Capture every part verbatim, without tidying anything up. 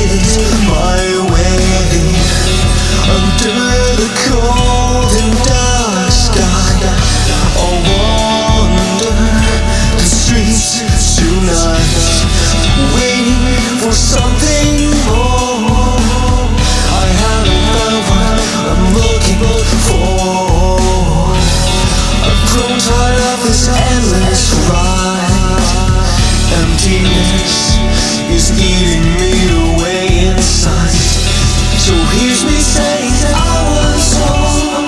is my way. Under the cold and dark sky, I'll wander the streets tonight, waiting for something more. I haven't found what I'm looking for. I've grown tired of this endless ride. Emptiness is eating me away inside. So here's me saying I was wrong.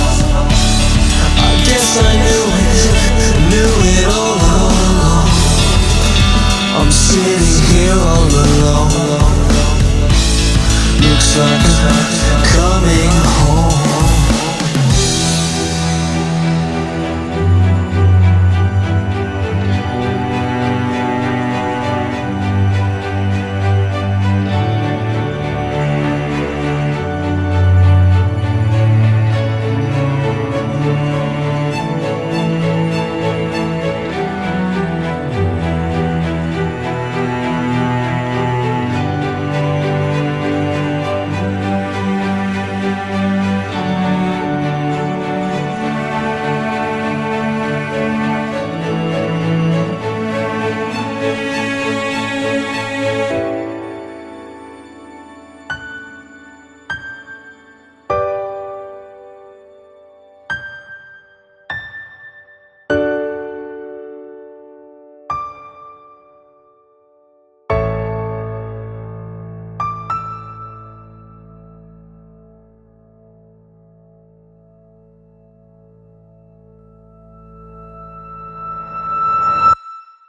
I guess I knew it, knew it all along. I'm sitting here all alone. Looks like I'm coming home.